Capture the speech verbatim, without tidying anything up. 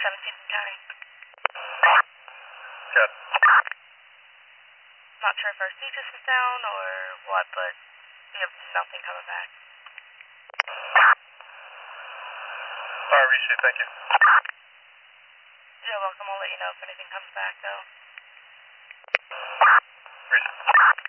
seventeenth County. Good. Not sure if our Aegis is down or what, but we have nothing coming back. Alright, Rishi, thank you. You're welcome. I'll let you know if anything comes back, though. Rishi.